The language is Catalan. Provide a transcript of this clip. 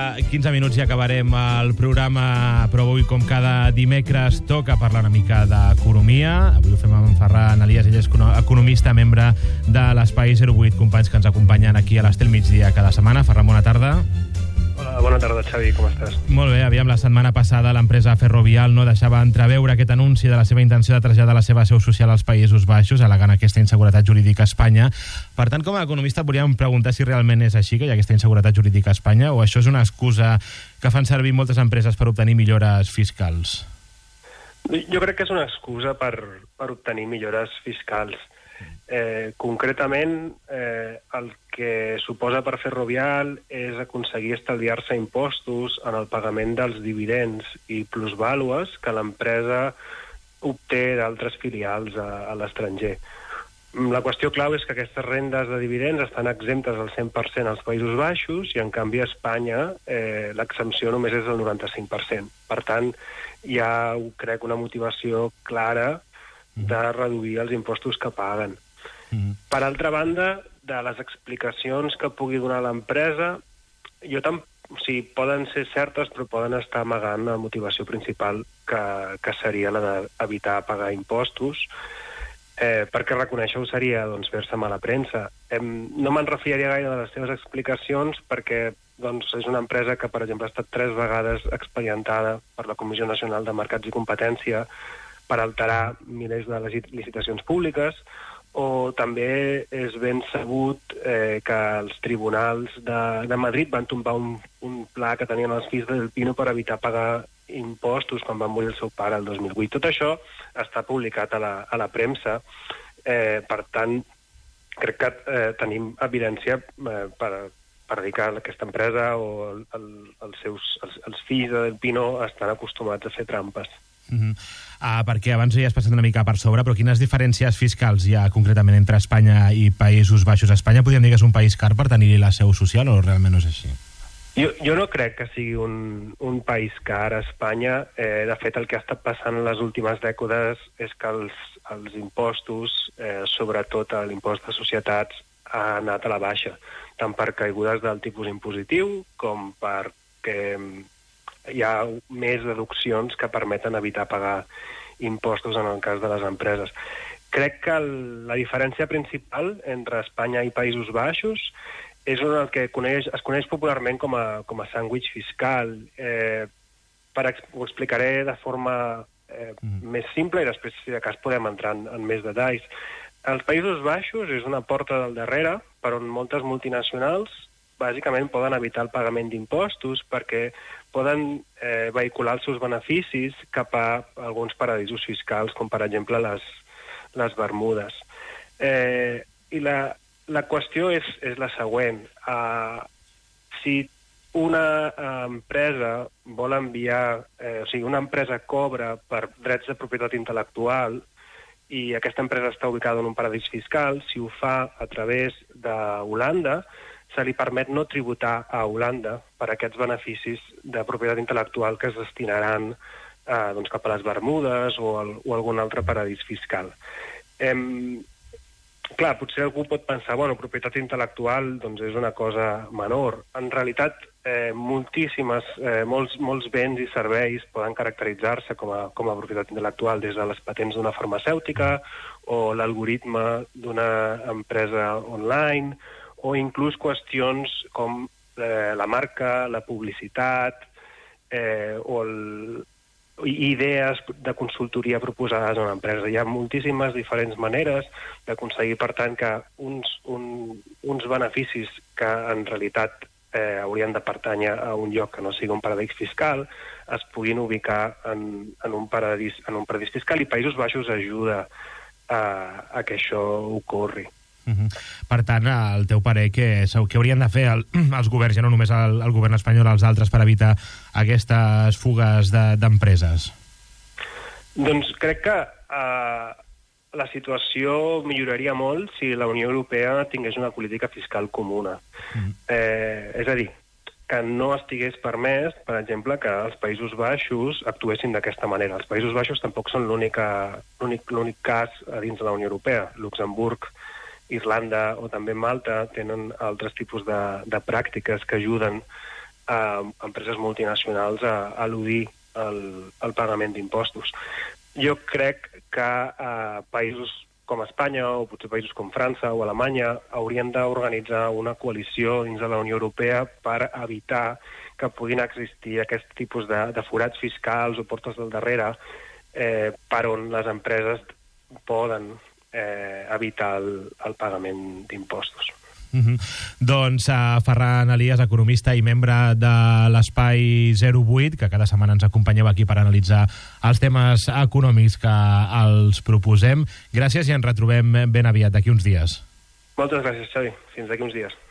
15 minuts i acabarem el programa, però avui, com cada dimecres, toca parlar una mica d'economia. Avui ho fem amb en Ferran Elias, ell és economista, membre de l'Espai 08, companys que ens acompanyen aquí a l'Estel Migdia cada setmana. Ferran, bona tarda. Hola, bona tarda, Xavi, com estàs? Molt bé, aviam, la setmana passada l'empresa Ferrovial no deixava entreveure aquest anunci de la seva intenció de traslladar la seva seu social als Països Baixos, al·legant aquesta inseguretat jurídica a Espanya. Per tant, com a economista, et volíem preguntar si realment és així, que hi ha aquesta inseguretat jurídica a Espanya, o això és una excusa que fan servir moltes empreses per obtenir millores fiscals? Jo crec que és una excusa per obtenir millores fiscals. Concretament, el que suposa per Ferrovial és aconseguir estalviar-se impostos en el pagament dels dividends i plusvàlues que l'empresa obté d'altres filials a l'estranger. La qüestió clau és que aquestes rendes de dividends estan exemptes al 100% als Països Baixos i, en canvi, a Espanya l'exempció només és del 95%. Per tant, hi ha, crec, una motivació clara de reduir els impostos que paguen. Per altra banda, de les explicacions que pugui donar l'empresa, poden ser certes, però poden estar amagant la motivació principal, que seria la d'evitar pagar impostos, perquè reconèixer-ho seria fer-se mala premsa. No me'n refiaria gaire de les seves explicacions, perquè és una empresa que, per exemple, ha estat 3 vegades expedientada per la Comissió Nacional de Mercats i Competència per alterar milers de licitacions públiques, o també és ben sabut que els tribunals de Madrid van tombar un pla que tenien els fills del Pino per evitar pagar impostos quan va morir el seu pare el 2008. Tot això està publicat a la premsa. Per tant, crec que tenim evidència per dir que aquesta empresa o els fills del Pino estan acostumats a fer trampes. Perquè abans hi has passat una mica per sobre, però quines diferències fiscals hi ha concretament entre Espanya i Països Baixos? Espanya podríem dir que és un país car per tenir-hi la seu social, o realment no és així? Jo no crec que sigui un país car a Espanya. De fet, el que ha estat passant en les últimes dècades és que els impostos, sobretot l'impost de societats, ha anat a la baixa, tant per caigudes del tipus impositiu com perquè hi ha més deduccions que permeten evitar pagar impostos en el cas de les empreses. Crec que la diferència principal entre Espanya i Països Baixos és el que es coneix popularment com a sàndwich fiscal. Ho explicaré de forma més simple i després, si de cas, podem entrar en més detalls. Els Països Baixos és una porta del darrere per on moltes multinacionals bàsicament poden evitar el pagament d'impostos perquè poden vehicular els seus beneficis cap a alguns paradisos fiscals, com per exemple les Bermudes. I la qüestió és la següent. Si una empresa vol enviar, una empresa cobra per drets de propietat intel·lectual i aquesta empresa està ubicada en un paradís fiscal, si ho fa a través d'Holanda, se li permet no tributar a Holanda per aquests beneficis de propietat intel·lectual que es destinaran cap a les Bermudes o algun altre paradís fiscal. Clar, potser algú pot pensar, propietat intel·lectual és una cosa menor. En realitat, molts béns i serveis poden caracteritzar-se com a propietat intel·lectual, des de les patents d'una farmacèutica o l'algoritme d'una empresa online, o inclús qüestions com la marca, la publicitat o idees de consultoria proposades a una empresa. Hi ha moltíssimes diferents maneres d'aconseguir, per tant, que uns beneficis que en realitat haurien de pertànyer a un lloc que no sigui un paradís fiscal es puguin ubicar en un paradís fiscal, i Països Baixos ajuda a que això ocorri. Per tant, el teu parer, què haurien de fer els governs, ja no només el govern espanyol, els altres, per evitar aquestes fugues d'empreses? Doncs crec que la situació milloraria molt si la Unió Europea tingués una política fiscal comuna. És a dir, que no estigués permès, per exemple, que els Països Baixos actuessin d'aquesta manera. Els Països Baixos tampoc són l'únic cas a dins de la Unió Europea. Luxemburg, Irlanda o també Malta tenen altres tipus de pràctiques que ajuden empreses multinacionals a eludir el pagament d'impostos. Jo crec que països com Espanya o potser països com França o Alemanya haurien d'organitzar una coalició dins de la Unió Europea per evitar que puguin existir aquest tipus de forats fiscals o portes del darrere per on les empreses poden evitar el pagament d'impostos. Doncs Ferran Elias, economista i membre de l'Espai 08, que cada setmana ens acompanyeu aquí per analitzar els temes econòmics que els proposem. Gràcies i ens retrobem ben aviat, d'aquí uns dies. Moltes gràcies, Xavi. Fins d'aquí uns dies.